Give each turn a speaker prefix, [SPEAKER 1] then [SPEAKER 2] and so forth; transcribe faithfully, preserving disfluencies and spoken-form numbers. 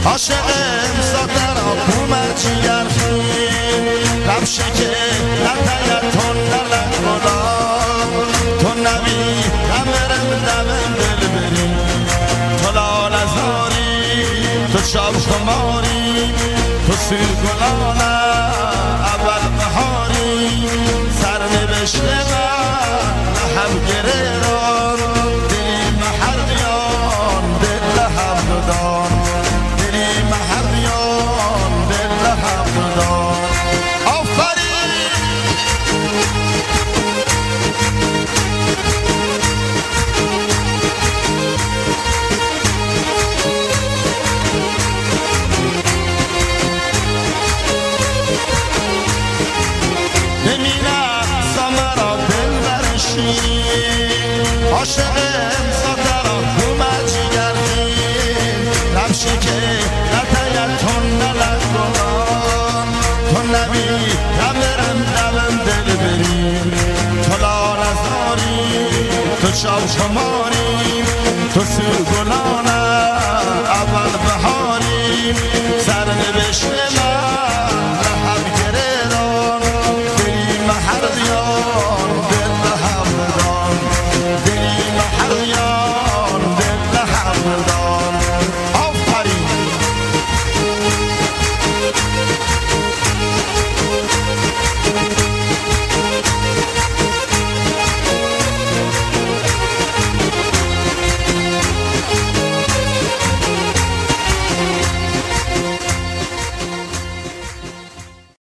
[SPEAKER 1] عاشق امسا در آبومت جیرخیم رمشه که نتایتون نلک بلا تو نبی دمرم دمم دل بریم تو لال ازاری تو شاب شماری تو سیر گلانه اول بهاری سر نوشته من هم گره رار دلی محر بیان دل هم دادان دلی محر بیان دل هم دادان آفرین عاشق امسا در آبومت جیرخیم رمشه که نتایتون نلک بلان تو نبی دمرم دمم دل بریم تو لال ازاری تو شاب شماری تو سیر گلانه اول بهاری سر نوشته من